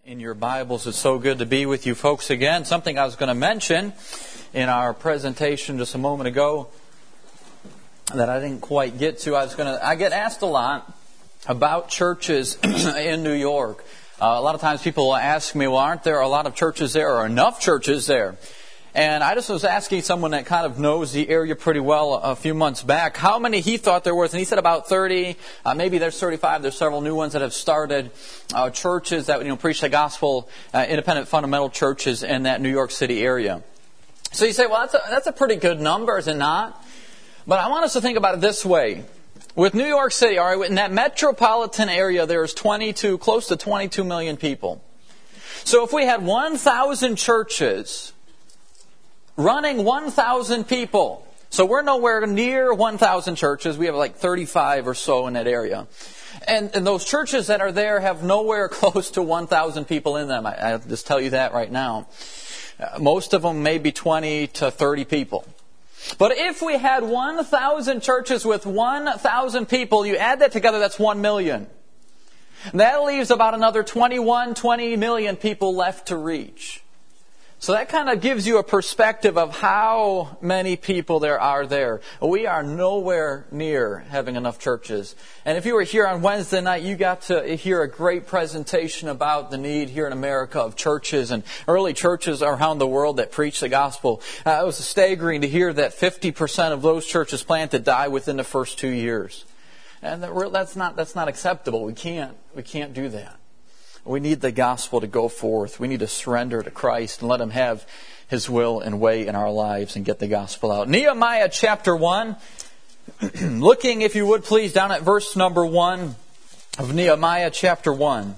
In your Bibles, it's so good to be with you folks again. Something I was going to mention in our presentation just a moment ago that I didn't quite get to. I get asked a lot about churches in New York. A lot of times people will ask me, well, aren't there a lot of churches there or enough churches there? And I just was asking someone that kind of knows the area pretty well a few months back how many he thought there was. And he said about 30. Maybe there's 35. There's several new ones that have started churches that preach the gospel, independent fundamental churches in that New York City area. So you say, well, that's a pretty good number, is it not? But I want us to think about it this way. With New York City, all right, in that metropolitan area, there's close to 22 million people. So if we had 1,000 churches running 1,000 people. So we're nowhere near 1,000 churches. We have like 35 or so in that area. And those churches that are there have nowhere close to 1,000 people in them. I'll just tell you that right now. Most of them may be 20 to 30 people. But if we had 1,000 churches with 1,000 people, you add that together, that's 1 million. That leaves about another 20 million people left to reach. So that kind of gives you a perspective of how many people there are there. We are nowhere near having enough churches. And if you were here on Wednesday night, you got to hear a great presentation about the need here in America of churches and early churches around the world that preach the gospel. It was staggering to hear that 50% of those churches planted die within the first 2 years. And that's not acceptable. We can't do that. We need the gospel to go forth. We need to surrender to Christ and let Him have His will and way in our lives and get the gospel out. Nehemiah chapter 1. Looking, if you would please, down at verse number 1 of Nehemiah chapter 1. It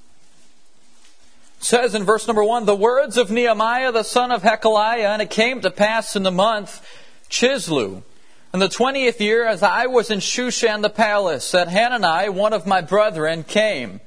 says in verse number 1, the words of Nehemiah the son of Hekeliah, and it came to pass in the month Chislew, in the 20th year, as I was in Shushan the palace, that Hanani, one of my brethren, came.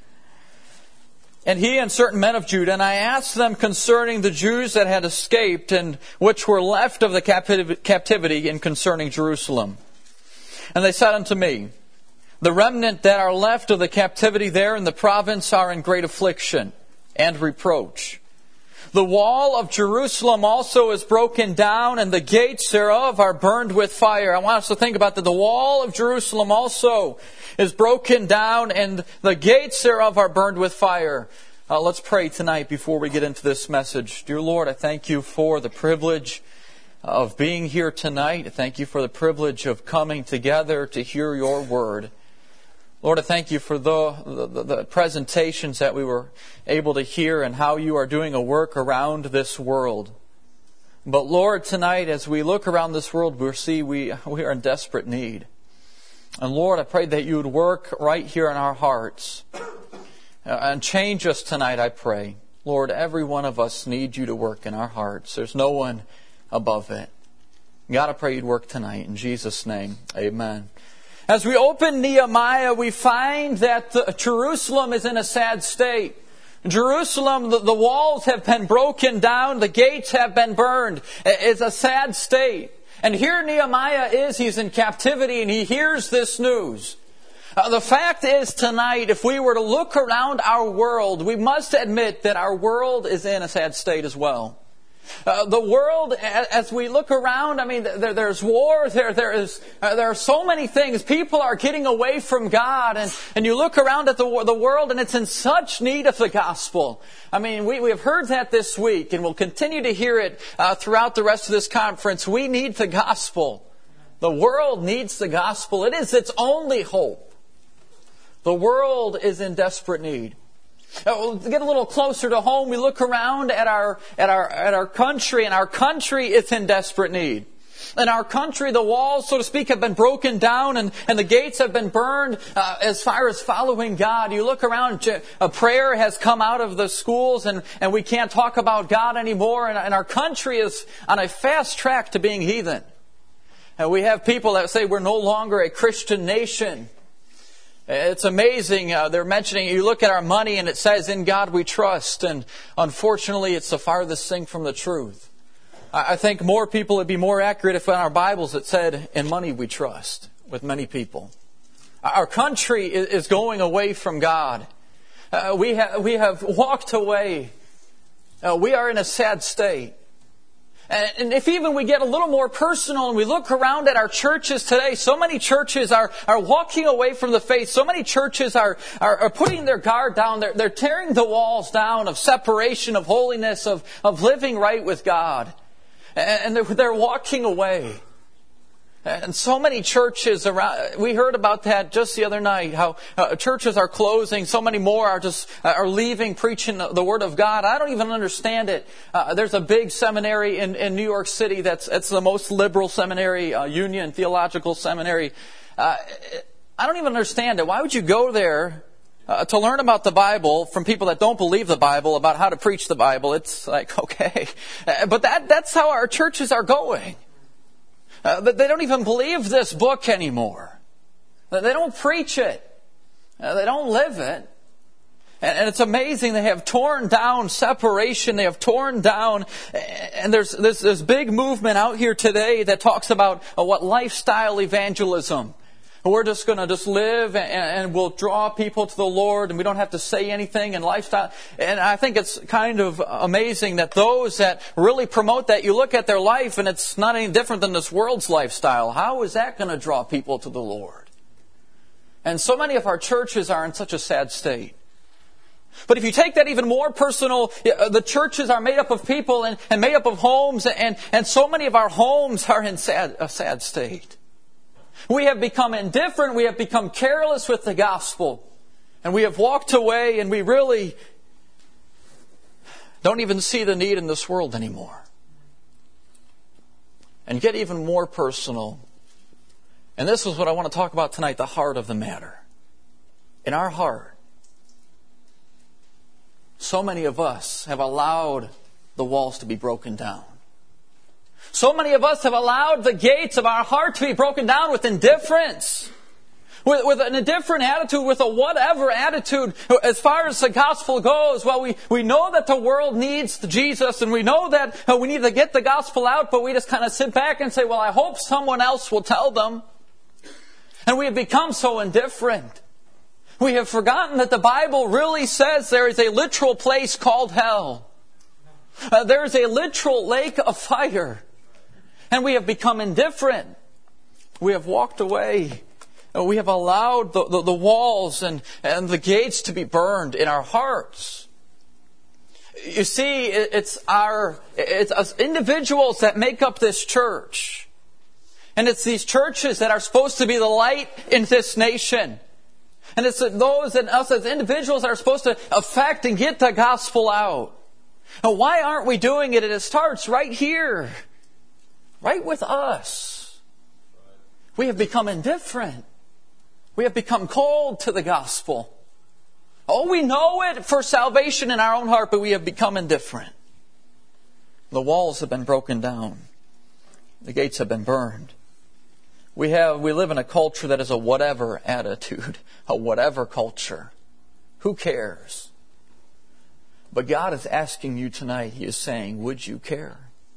And he and certain men of Judah, and I asked them concerning the Jews that had escaped and which were left of the captivity and concerning Jerusalem. And they said unto me, the remnant that are left of the captivity there in the province are in great affliction and reproach. The wall of Jerusalem also is broken down, and the gates thereof are burned with fire. I want us to think about that. The wall of Jerusalem also is broken down, and the gates thereof are burned with fire. Let's pray tonight before we get into this message. Dear Lord, I thank You for the privilege of being here tonight. I thank You for the privilege of coming together to hear Your word. Lord, I thank You for the presentations that we were able to hear and how You are doing a work around this world. But Lord, tonight as we look around this world, we see we are in desperate need. And Lord, I pray that You would work right here in our hearts and change us tonight, I pray. Lord, every one of us needs You to work in our hearts. There's no one above it. God, I pray You'd work tonight. In Jesus' name, amen. As we open Nehemiah, we find that Jerusalem is in a sad state. Jerusalem, the walls have been broken down, the gates have been burned. It's a sad state. And here Nehemiah he's in captivity and he hears this news. The fact is tonight, if we were to look around our world, we must admit that our world is in a sad state as well. The world, as we look around, there's war, there are so many things. People are getting away from God, and you look around at the world, and it's in such need of the gospel. We have heard that this week, and we'll continue to hear it throughout the rest of this conference. We need the gospel. The world needs the gospel. It is its only hope. The world is in desperate need. To get a little closer to home, we look around at our country, and our country is in desperate need. In our country, the walls, so to speak, have been broken down, and the gates have been burned as far as following God. You look around, a prayer has come out of the schools, and we can't talk about God anymore, and our country is on a fast track to being heathen. And we have people that say we're no longer a Christian nation. It's amazing. They're mentioning, you look at our money and it says, in God we trust. And unfortunately, it's the farthest thing from the truth. I think more people would be more accurate if in our Bibles it said, in money we trust, with many people. Our country is going away from God. We have walked away. We are in a sad state. And if even we get a little more personal and we look around at our churches today, so many churches are walking away from the faith. So many churches are putting their guard down. They're tearing the walls down of separation, of holiness, of living right with God. And they're walking away. And so many churches around, we heard about that just the other night, how churches are closing, so many more are leaving preaching the Word of God. I don't even understand it. There's a big seminary in New York City that's the most liberal seminary, Union Theological Seminary. I don't even understand it. Why would you go there to learn about the Bible from people that don't believe the Bible, about how to preach the Bible? It's like, okay. But that's how our churches are going. They don't even believe this book anymore. They don't preach it. They don't live it. And it's amazing. They have torn down separation. They have torn down. And there's this big movement out here today that talks about what lifestyle evangelism. We're just going to live and we'll draw people to the Lord and we don't have to say anything and lifestyle. And I think it's kind of amazing that those that really promote that, you look at their life and it's not any different than this world's lifestyle. How is that going to draw people to the Lord? And so many of our churches are in such a sad state. But if you take that even more personal, the churches are made up of people and made up of homes, and so many of our homes are in a sad state. We have become indifferent, we have become careless with the gospel, and we have walked away and we really don't even see the need in this world anymore. And get even more personal. And this is what I want to talk about tonight, the heart of the matter. In our heart, so many of us have allowed the walls to be broken down. So many of us have allowed the gates of our heart to be broken down with indifference, with an indifferent attitude, with a whatever attitude. As far as the gospel goes, well, we know that the world needs Jesus, and we know that we need to get the gospel out, but we just kind of sit back and say, well, I hope someone else will tell them. And we have become so indifferent. We have forgotten that the Bible really says there is a literal place called hell. There is a literal lake of fire. And we have become indifferent. We have walked away. We have allowed the walls and the gates to be burned in our hearts. You see, it's us individuals that make up this church. And it's these churches that are supposed to be the light in this nation. And it's those and us as individuals that are supposed to affect and get the gospel out. Now, why aren't we doing it? It starts right here. Right with us. We have become indifferent. We have become cold to the gospel. Oh, we know it for salvation in our own heart, but we have become indifferent. The walls have been broken down. The gates have been burned. We live in a culture that is a whatever attitude, a whatever culture. Who cares? But God is asking you tonight, He is saying, would you care?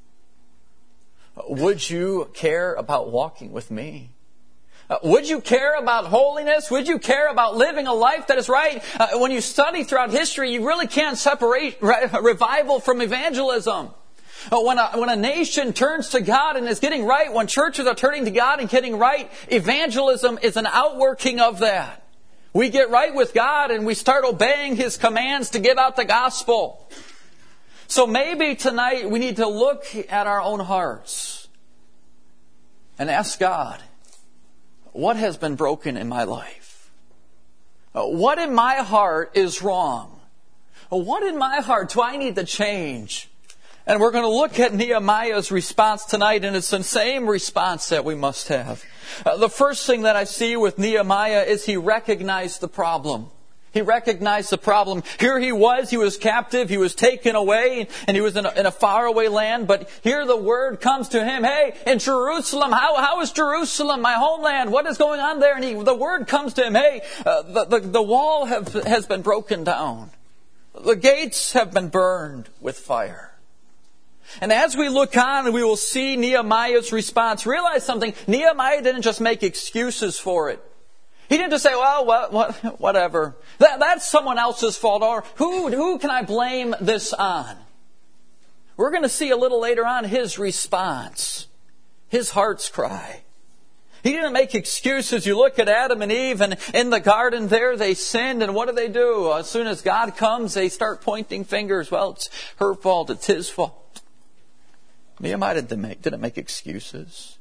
Would you care about walking with me? Would you care about holiness? Would you care about living a life that is right? When you study throughout history, you really can't separate revival from evangelism. When a nation turns to God and is getting right, when churches are turning to God and getting right, evangelism is an outworking of that. We get right with God and we start obeying His commands to give out the gospel. So maybe tonight we need to look at our own hearts and ask God, what has been broken in my life? What in my heart is wrong? What in my heart do I need to change? And we're going to look at Nehemiah's response tonight, and it's the same response that we must have. The first thing that I see with Nehemiah is he recognized the problem. He recognized the problem. Here he was captive, he was taken away, and he was in a faraway land. But here the word comes to him, hey, in Jerusalem, how is Jerusalem, my homeland? What is going on there? And the word comes to him, hey, the wall has been broken down. The gates have been burned with fire. And as we look on, we will see Nehemiah's response. Realize something, Nehemiah didn't just make excuses for it. He didn't just say, well, whatever. That's someone else's fault. Or who can I blame this on? We're going to see a little later on his response, his heart's cry. He didn't make excuses. You look at Adam and Eve, and in the garden there, they sinned, and what do? As soon as God comes, they start pointing fingers. Well, it's her fault, it's his fault. Nehemiah didn't make excuses.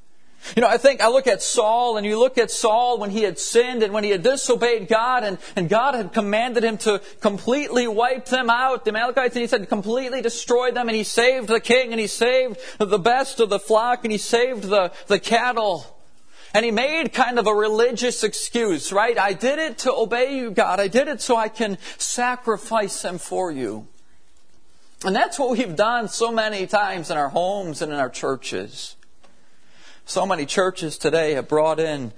I look at Saul, and you look at Saul when he had sinned and when he had disobeyed God, and God had commanded him to completely wipe them out, the Amalekites, and he said completely destroy them, and he saved the king, and he saved the best of the flock, and he saved the cattle. And he made kind of a religious excuse, right? I did it to obey you, God. I did it so I can sacrifice them for you. And that's what we've done so many times in our homes and in our churches. So many churches today have brought in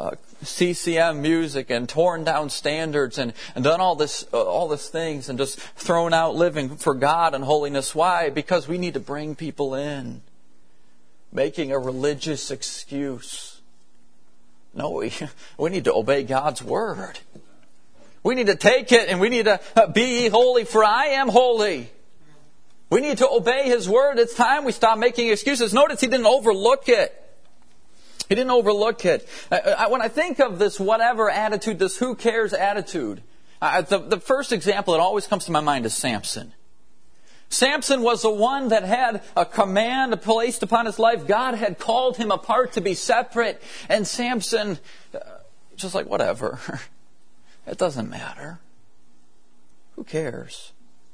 CCM music and torn down standards and done all this things and just thrown out living for God and holiness. Why? Because we need to bring people in, making a religious excuse. No, we need to obey God's word. We need to take it and we need to be ye holy, for I am holy. We need to obey His word. It's time we stop making excuses. Notice he didn't overlook it. He didn't overlook it. When I think of this whatever attitude, this who cares attitude, the first example that always comes to my mind is Samson. Samson was the one that had a command placed upon his life. God had called him apart to be separate. And Samson, just like, whatever. It doesn't matter. Who cares?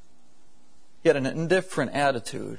He had an indifferent attitude.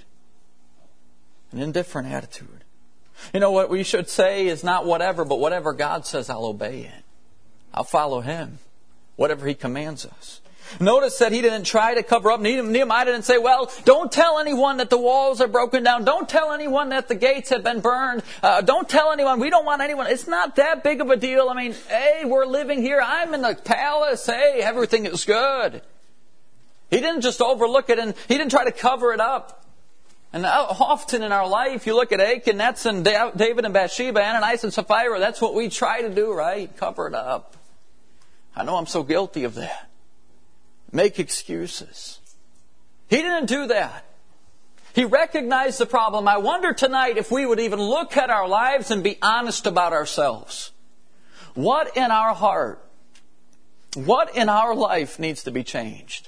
An indifferent attitude. You know what we should say is not whatever, but whatever God says, I'll obey it. I'll follow Him. Whatever He commands us. Notice that he didn't try to cover up. Nehemiah didn't say, well, don't tell anyone that the walls are broken down. Don't tell anyone that the gates have been burned. Don't tell anyone. We don't want anyone. It's not that big of a deal. I mean, hey, we're living here. I'm in the palace. Hey, everything is good. He didn't just overlook it, and he didn't try to cover it up. And often in our life, you look at Achan, that's in David and Bathsheba, Ananias and Sapphira. That's what we try to do, right? Cover it up. I know I'm so guilty of that. Make excuses. He didn't do that. He recognized the problem. I wonder tonight if we would even look at our lives and be honest about ourselves. What in our heart, what in our life needs to be changed?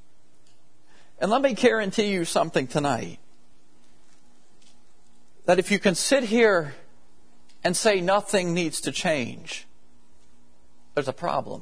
And let me guarantee you something tonight. That if you can sit here and say nothing needs to change, there's a problem.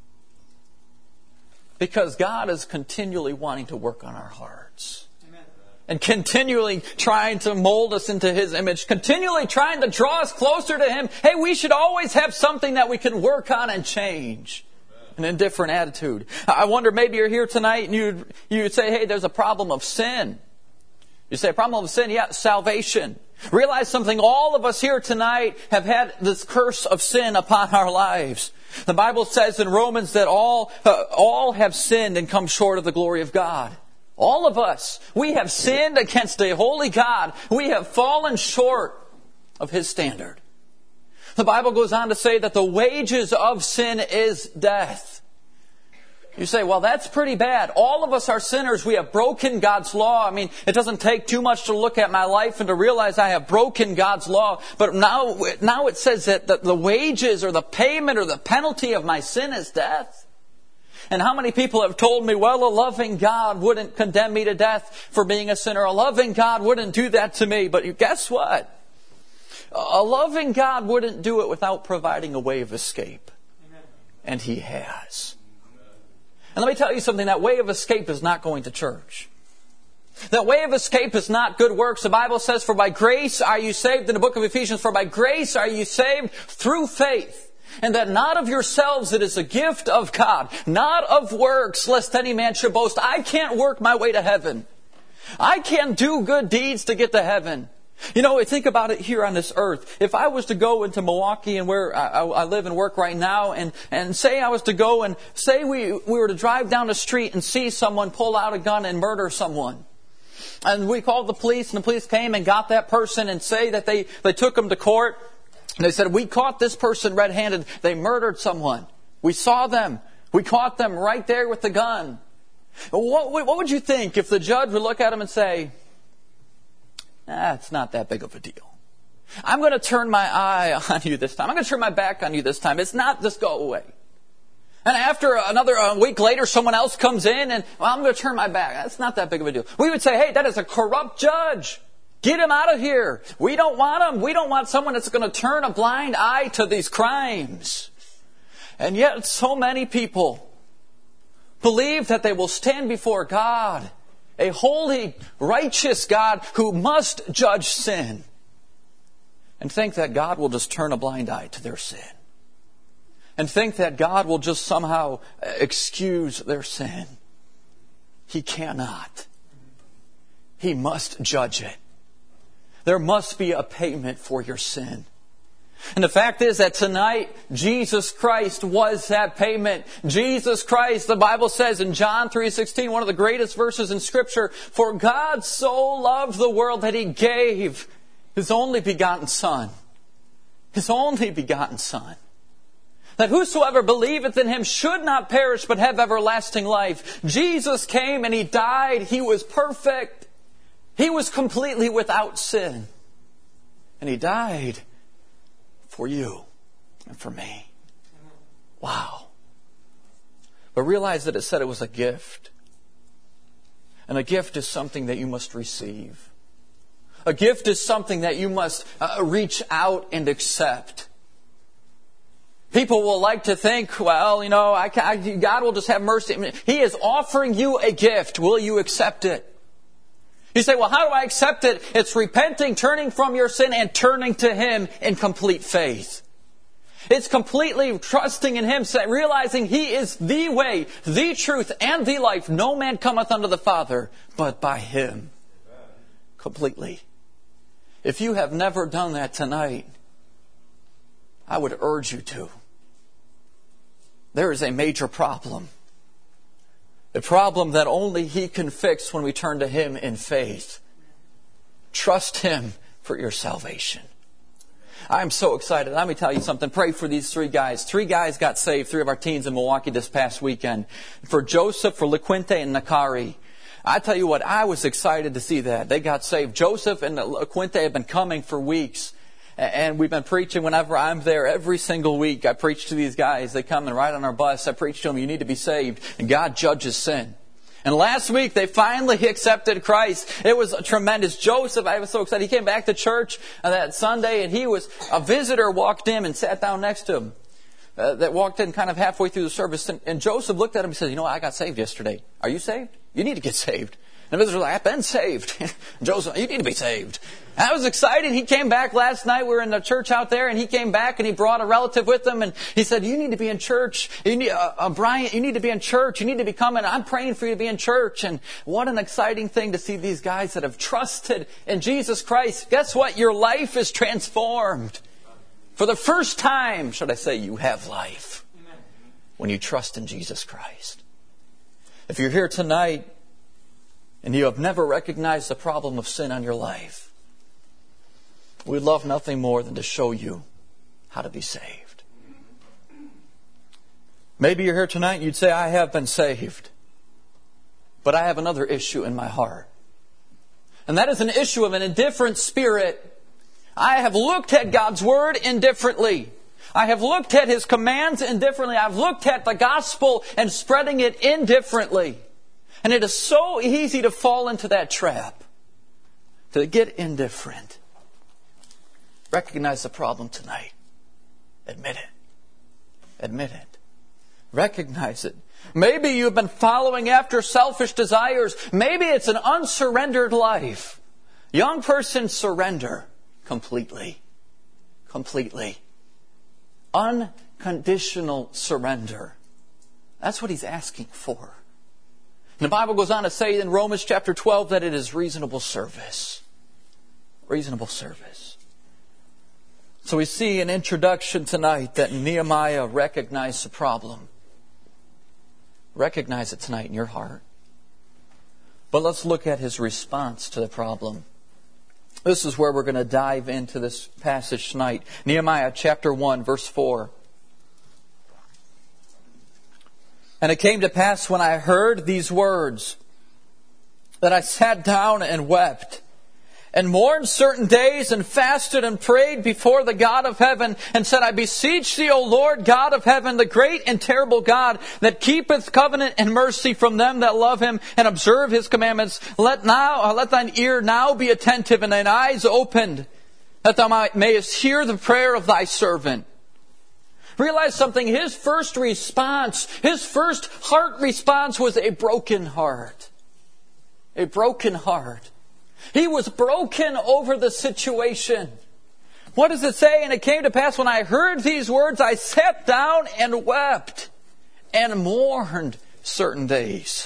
Because God is continually wanting to work on our hearts. Amen. And continually trying to mold us into His image. Continually trying to draw us closer to Him. Hey, we should always have something that we can work on and change. An indifferent attitude. I wonder, maybe you're here tonight and you'd say, hey, there's a problem of sin. You say, problem of sin? Yeah, salvation. Realize something. All of us here tonight have had this curse of sin upon our lives. The Bible says in Romans that all have sinned and come short of the glory of God. All of us. We have sinned against a holy God. We have fallen short of His standard. The Bible goes on to say that the wages of sin is death. You say, well, that's pretty bad. All of us are sinners. We have broken God's law. I mean, it doesn't take too much to look at my life and to realize I have broken God's law. But now it says that the wages or the payment or the penalty of my sin is death. And how many people have told me, well, a loving God wouldn't condemn me to death for being a sinner. A loving God wouldn't do that to me. But guess what? A loving God wouldn't do it without providing a way of escape. Amen. And He has. And let me tell you something, that way of escape is not going to church. That way of escape is not good works. The Bible says, for by grace are you saved, in the book of Ephesians, for by grace are you saved through faith. And that not of yourselves, it is a gift of God, not of works, lest any man should boast. I can't work my way to heaven. I can't do good deeds to get to heaven. You know, think about it here on this earth. If I was to go into Milwaukee and where I live and work right now, and say I was to go and say we were to drive down the street and see someone pull out a gun and murder someone. And we called the police and the police came and got that person and say that they took them to court. And they said, we caught this person red-handed. They murdered someone. We saw them. We caught them right there with the gun. What would you think if the judge would look at him and say, it's not that big of a deal. I'm going to turn my eye on you this time. I'm going to turn my back on you this time. It's not just go away. And after another week later, someone else comes in and, I'm going to turn my back. That's not that big of a deal. We would say, hey, that is a corrupt judge. Get him out of here. We don't want him. We don't want someone that's going to turn a blind eye to these crimes. And yet so many people believe that they will stand before God, a holy, righteous God who must judge sin, and think that God will just turn a blind eye to their sin. And think that God will just somehow excuse their sin. He cannot. He must judge it. There must be a payment for your sin. And the fact is that tonight, Jesus Christ was that payment. Jesus Christ, the Bible says in John 3:16, one of the greatest verses in Scripture, for God so loved the world that He gave His only begotten Son. His only begotten Son. That whosoever believeth in Him should not perish but have everlasting life. Jesus came and He died. He was perfect. He was completely without sin. And He died for you and for me. Wow. But realize that it said it was a gift. And a gift is something that you must receive. A gift is something that you must reach out and accept. People will like to think, well, God will just have mercy. He is offering you a gift. Will you accept it? You say, well, how do I accept it? It's repenting, turning from your sin, and turning to Him in complete faith. It's completely trusting in Him, realizing He is the way, the truth, and the life. No man cometh unto the Father but by Him. Completely. If you have never done that tonight, I would urge you to. There is a major problem. A problem that only He can fix when we turn to Him in faith. Trust Him for your salvation. I'm so excited. Let me tell you something. Pray for these three guys. 3 guys got saved, 3 of our teens in Milwaukee this past weekend. For Joseph, for LaQuinte, and Nakari. I tell you what, I was excited to see that. They got saved. Joseph and LaQuinte have been coming for weeks. And we've been preaching whenever I'm there every single week. I preach to these guys. They come and ride on our bus. I preach to them, you need to be saved. And God judges sin. And last week, they finally accepted Christ. It was tremendous. Joseph, I was so excited. He came back to church that Sunday, and a visitor walked in and sat down next to him. That walked in kind of halfway through the service. And Joseph looked at him and said, I got saved yesterday. Are you saved? You need to get saved. And the visitor was like, I've been saved. Joseph, you need to be saved. And I was excited. He came back last night. We were in the church out there, and he came back and he brought a relative with him. And he said, you need to be in church. Brian, you need to be in church. You need to be coming. I'm praying for you to be in church. And what an exciting thing to see these guys that have trusted in Jesus Christ. Guess what? Your life is transformed. For the first time, should I say, you have life. Amen. When you trust in Jesus Christ. If you're here tonight, and you have never recognized the problem of sin on your life, we'd love nothing more than to show you how to be saved. Maybe you're here tonight and you'd say, I have been saved, but I have another issue in my heart. And that is an issue of an indifferent spirit. I have looked at God's Word indifferently. I have looked at His commands indifferently. I've looked at the gospel and spreading it indifferently. And it is so easy to fall into that trap, to get indifferent. Recognize the problem tonight. Admit it. Admit it. Recognize it. Maybe you've been following after selfish desires. Maybe it's an unsurrendered life. Young person, surrender completely. Completely. Unconditional surrender. That's what He's asking for. And the Bible goes on to say in Romans chapter 12 that it is reasonable service. Reasonable service. So we see an introduction tonight that Nehemiah recognized the problem. Recognize it tonight in your heart. But let's look at his response to the problem. This is where we're going to dive into this passage tonight. Nehemiah chapter 1, verse 4. And it came to pass when I heard these words that I sat down and wept and mourned certain days and fasted and prayed before the God of heaven and said, I beseech thee, O Lord God of heaven, the great and terrible God that keepeth covenant and mercy from them that love him and observe his commandments. Let thine ear now be attentive and thine eyes opened, that thou mayest hear the prayer of thy servant. Realize something. His first heart response was a broken heart. A broken heart. He was broken over the situation. What does it say? And it came to pass when I heard these words, I sat down and wept and mourned certain days.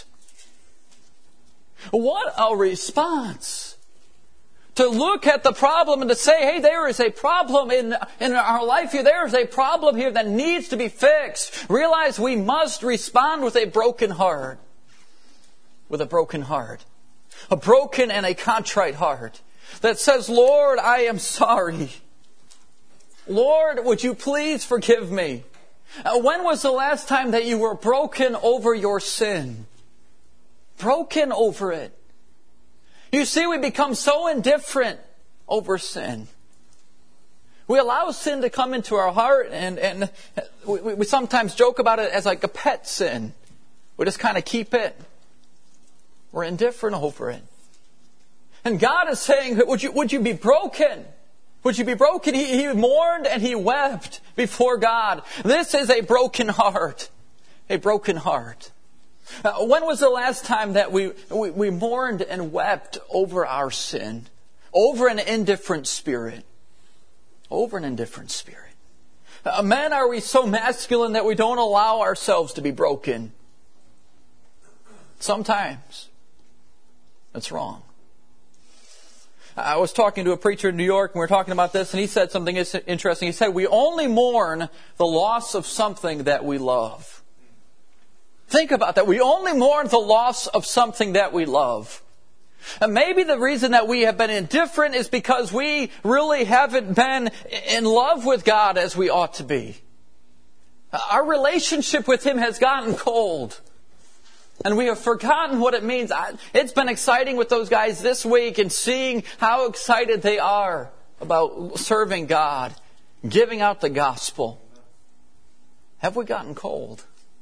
What a response. To look at the problem and to say, hey, there is a problem in our life here. There is a problem here that needs to be fixed. Realize we must respond with a broken heart. With a broken heart. A broken and a contrite heart that says, Lord, I am sorry. Lord, would you please forgive me? When was the last time that you were broken over your sin? Broken over it. You see, we become so indifferent over sin. We allow sin to come into our heart, and we sometimes joke about it as like a pet sin. We just kind of keep it. We're indifferent over it. And God is saying, would you be broken? Would you be broken? He mourned and he wept before God. This is a broken heart. A broken heart. When was the last time that we mourned and wept over our sin? Over an indifferent spirit. Over an indifferent spirit. Men, are we so masculine that we don't allow ourselves to be broken? Sometimes. That's wrong. I was talking to a preacher in New York, and we were talking about this, and he said something interesting. He said, we only mourn the loss of something that we love. Think about that. We only mourn the loss of something that we love. And maybe the reason that we have been indifferent is because we really haven't been in love with God as we ought to be. Our relationship with Him has gotten cold. And we have forgotten what it means. It's been exciting with those guys this week and seeing how excited they are about serving God, giving out the gospel. Have we gotten cold?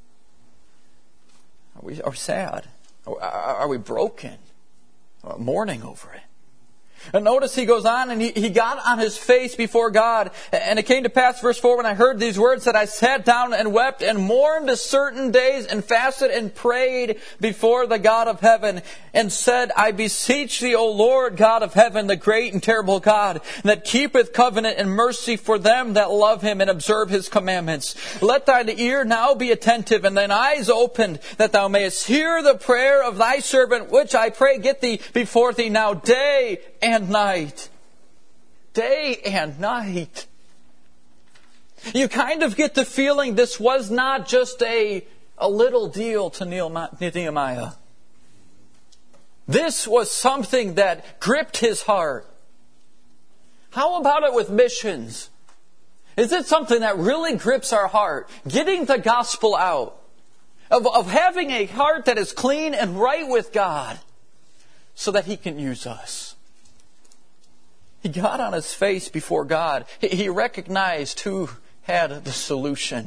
Are we sad? Are we broken? Mourning over it. And notice he goes on and he got on his face before God. And it came to pass, verse 4, when I heard these words, that I sat down and wept and mourned a certain days and fasted and prayed before the God of heaven and said, I beseech thee, O Lord God of heaven, the great and terrible God, that keepeth covenant and mercy for them that love him and observe his commandments. Let thine ear now be attentive and thine eyes opened, that thou mayest hear the prayer of thy servant, which I pray get thee before thee now day and night. Day and night. You kind of get the feeling this was not just a little deal to Nehemiah. This was something that gripped his heart. How about it with missions? Is it something that really grips our heart? Getting the gospel out. Of having a heart that is clean and right with God so that He can use us. He got on his face before God. He recognized who had the solution.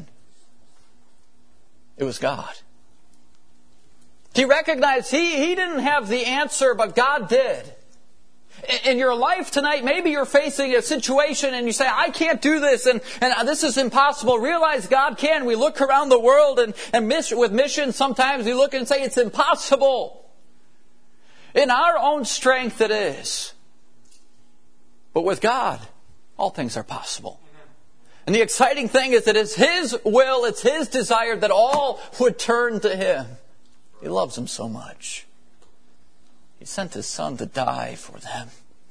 It was God. He recognized he didn't have the answer, but God did. In your life tonight, maybe you're facing a situation and you say, I can't do this and this is impossible. Realize God can. We look around the world and with missions, sometimes we look and say it's impossible. In our own strength it is. But with God, all things are possible. And the exciting thing is that it's His will, it's His desire that all would turn to Him. He loves them so much. He sent His Son to die for them.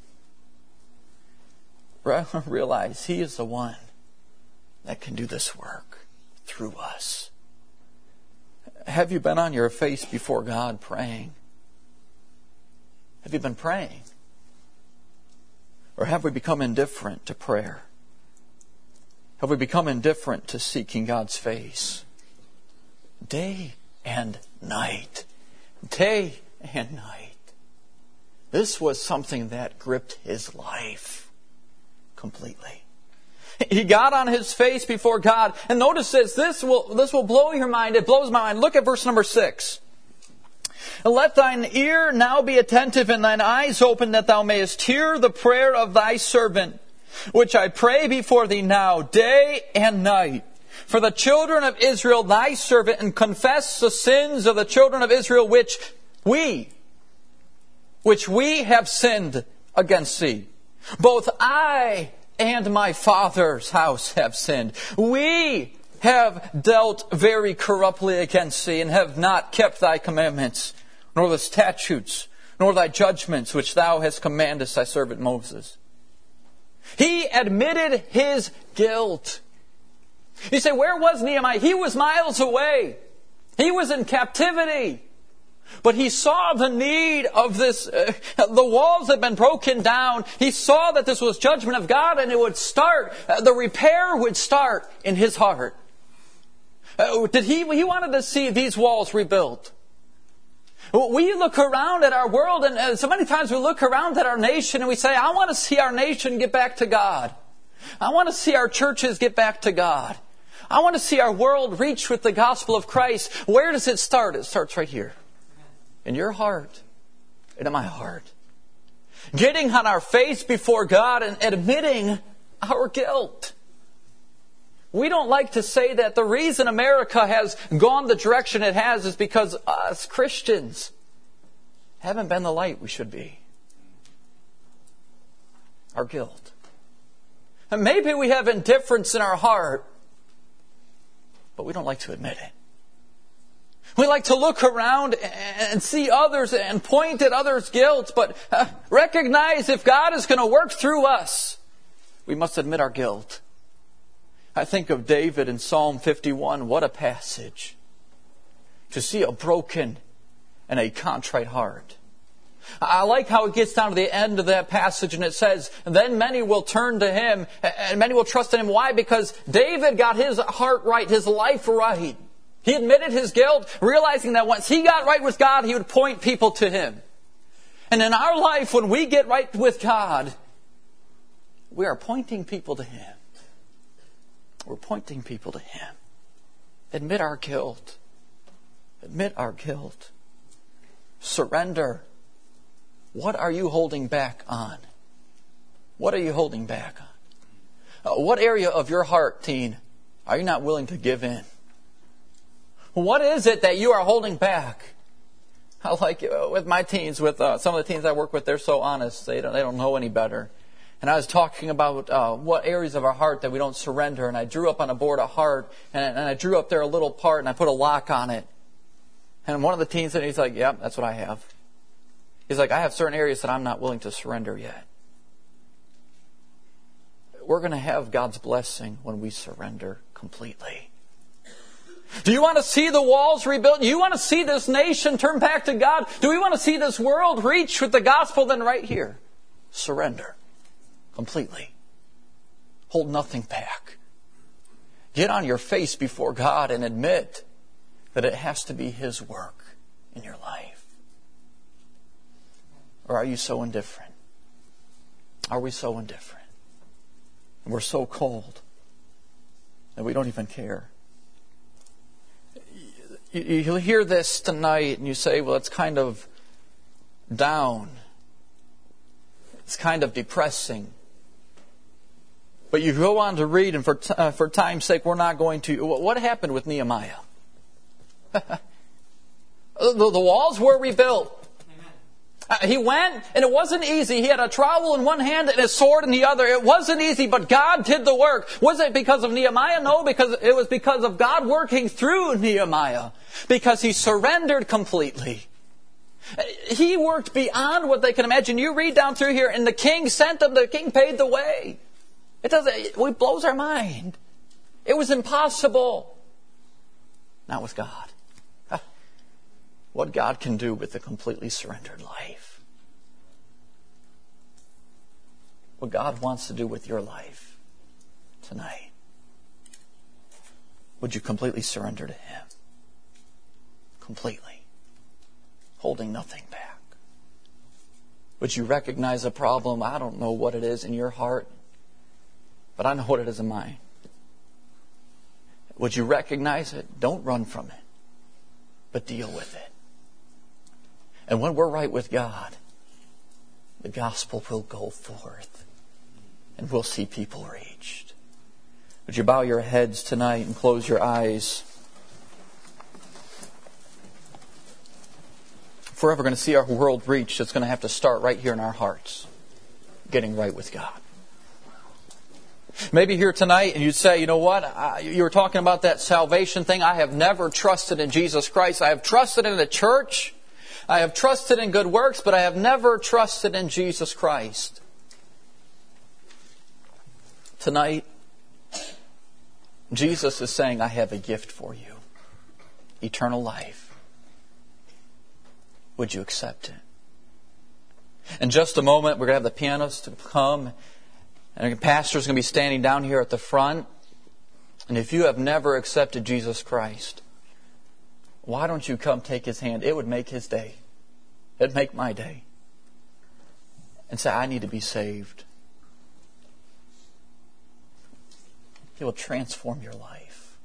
Realize He is the one that can do this work through us. Have you been on your face before God praying? Have you been praying? Or have we become indifferent to prayer? Have we become indifferent to seeking God's face? Day and night. Day and night. This was something that gripped his life completely. He got on his face before God. And notice this. This will blow your mind. It blows my mind. Look at verse number 6. Let thine ear now be attentive and thine eyes open, that thou mayest hear the prayer of thy servant, which I pray before thee now, day and night, for the children of Israel, thy servant, and confess the sins of the children of Israel, which we have sinned against thee. Both I and my father's house have sinned. We have dealt very corruptly against thee, and have not kept thy commandments, nor the statutes, nor thy judgments, which thou hast commanded thy servant Moses. He admitted his guilt. You say, where was Nehemiah? He was miles away. He was in captivity. But he saw the need of this. The walls had been broken down. He saw that this was judgment of God, and it would start. The repair would start in his heart. He wanted to see these walls rebuilt. We look around at our world, and so many times we look around at our nation and we say, I want to see our nation get back to God. I want to see our churches get back to God. I want to see our world reach with the gospel of Christ. Where does it start? It starts right here. In your heart and in my heart. Getting on our face before God and admitting our guilt. We don't like to say that the reason America has gone the direction it has is because us Christians haven't been the light we should be. Our guilt. And maybe we have indifference in our heart, but we don't like to admit it. We like to look around and see others and point at others' guilt, but recognize if God is going to work through us, we must admit our guilt. I think of David in Psalm 51. What a passage. To see a broken and a contrite heart. I like how it gets down to the end of that passage and it says, then many will turn to him and many will trust in him. Why? Because David got his heart right, his life right. He admitted his guilt, realizing that once he got right with God, he would point people to him. And in our life, when we get right with God, we are pointing people to him. We're pointing people to him. Admit our guilt. Admit our guilt. Surrender. What are you holding back on? What are you holding back on? What area of your heart, teen, are you not willing to give in? What is it that you are holding back? I like with my teens, with some of the teens I work with, they're so honest. They don't know any better. And I was talking about what areas of our heart that we don't surrender. And I drew up on a board a heart. And I drew up there a little part and I put a lock on it. And one of the teens said, he's like, yep, that's what I have. He's like, I have certain areas that I'm not willing to surrender yet. We're going to have God's blessing when we surrender completely. Do you want to see the walls rebuilt? Do you want to see this nation turn back to God? Do we want to see this world reach with the gospel? Then right here, surrender. Completely. Hold nothing back. Get on your face before God and admit that it has to be his work in your life. Or are you so indifferent? Are we so indifferent? And we're so cold that we don't even care. You'll hear this tonight and you say, well, it's kind of down. It's kind of depressing. But you go on to read, and for time's sake, we're not going to. What happened with Nehemiah? The walls were rebuilt. He went, and it wasn't easy. He had a trowel in one hand and a sword in the other. It wasn't easy, but God did the work. Was it because of Nehemiah? No, because it was because of God working through Nehemiah. Because he surrendered completely. He worked beyond what they can imagine. You read down through here, and the king sent them. The king paid the way. It blows our mind. It was impossible. Not with God. What God can do with a completely surrendered life. what God wants to do with your life tonight, would you completely surrender to Him? Completely. Holding nothing back. Would you recognize a problem? I don't know what it is in your heart, but I know what it is in mine. Would you recognize it? Don't run from it, but deal with it. And when we're right with God, the gospel will go forth and we'll see people reached. Would you bow your heads tonight and close your eyes? If we're ever going to see our world reached, it's going to have to start right here in our hearts, getting right with God. Maybe here tonight and you'd say, you know what, you were talking about that salvation thing. I have never trusted in Jesus Christ. I have trusted in the church. I have trusted in good works, but I have never trusted in Jesus Christ. Tonight, Jesus is saying, I have a gift for you. Eternal life. Would you accept it? In just a moment, we're going to have the pianist come. And the pastor's going to be standing down here at the front. And if you have never accepted Jesus Christ, why don't you come take his hand? It would make his day. It'd make my day. And say, I need to be saved. He will transform your life.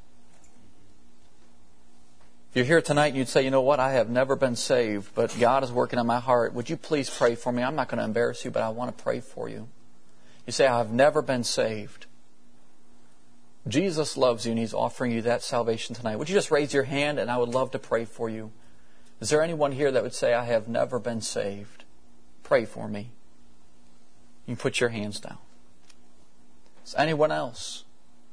If you're here tonight and you'd say, you know what, I have never been saved, but God is working on my heart. Would you please pray for me? I'm not going to embarrass you, but I want to pray for you. You say, I've never been saved. Jesus loves you and He's offering you that salvation tonight. Would you just raise your hand and I would love to pray for you. Is there anyone here that would say, I have never been saved? Pray for me. You can put your hands down. Is anyone else?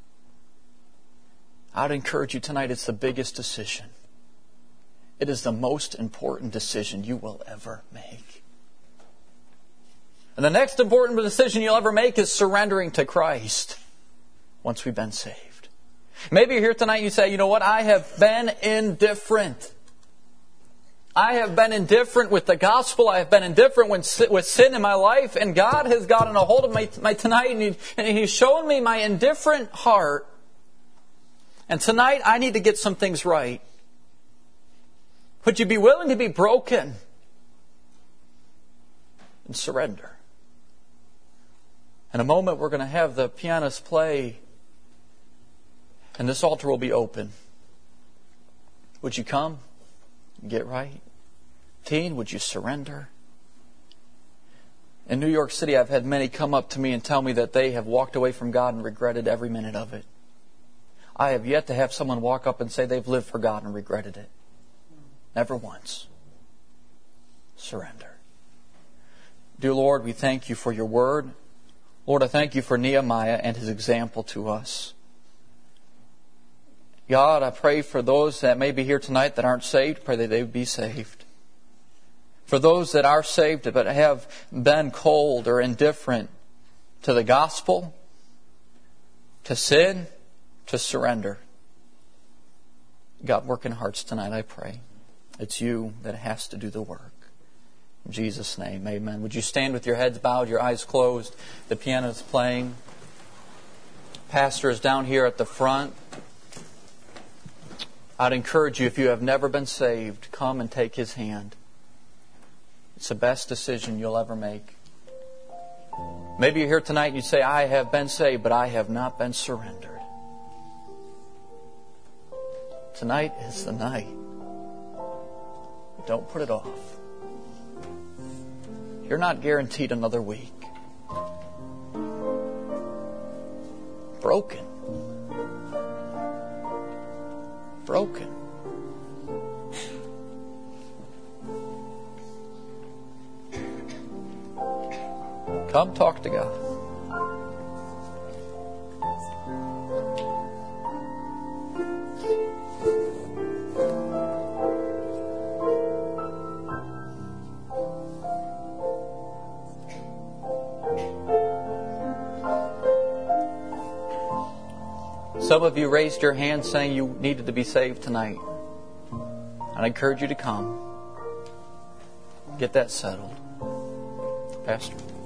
I would encourage you tonight, it's the biggest decision. It is the most important decision you will ever make. And the next important decision you'll ever make is surrendering to Christ once we've been saved. Maybe you're here tonight and you say, you know what, I have been indifferent. I have been indifferent with the gospel. I have been indifferent with sin in my life. And God has gotten a hold of my tonight and He's shown me my indifferent heart. And tonight I need to get some things right. Would you be willing to be broken and surrender? In a moment, we're going to have the pianist play, and this altar will be open. Would you come? Get right? Teen, would you surrender? In New York City, I've had many come up to me and tell me that they have walked away from God and regretted every minute of it. I have yet to have someone walk up and say they've lived for God and regretted it. Never once. Surrender. Dear Lord, we thank You for Your word. Lord, I thank You for Nehemiah and his example to us. God, I pray for those that may be here tonight that aren't saved, pray that they would be saved. For those that are saved but have been cold or indifferent to the gospel, to sin, to surrender. God, work in hearts tonight, I pray. It's You that has to do the work. In Jesus' name, amen. Would you stand with your heads bowed, your eyes closed? The piano is playing. Pastor is down here at the front. I'd encourage you, if you have never been saved, come and take his hand. It's the best decision you'll ever make. Maybe you're here tonight and you say, I have been saved, but I have not been surrendered. Tonight is the night. Don't put it off. You're not guaranteed another week. Broken. Broken. Come talk to God. Some of you raised your hand saying you needed to be saved tonight. I encourage you to come. Get that settled. Pastor.